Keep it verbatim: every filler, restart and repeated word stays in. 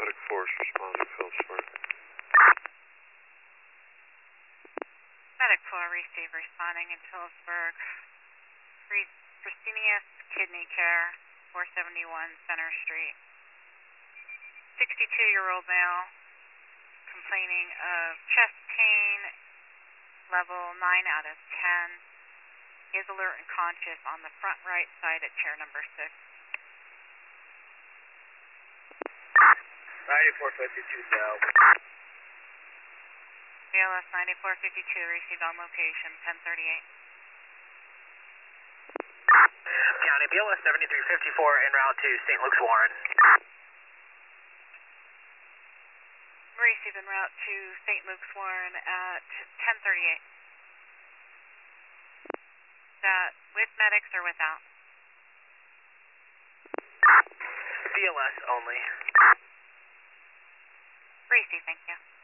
Medic Force responding, Phillipsburg. Medic four, receive responding in Phillipsburg. Fresenius Kidney Care, four seventy-one Center Street. sixty-two-year-old male complaining of chest pain, level nine out of ten. Is alert and conscious on the front right side at chair number six. ninety-four fifty-two, Del. B L S ninety-four fifty-two, received on location, ten thirty-eight. County, B L S seventy-three fifty-four en route to Saint Luke's Warren. Received en route to Saint Luke's Warren at ten thirty-eight. That with medics or without? B L S only. Receive, thank you.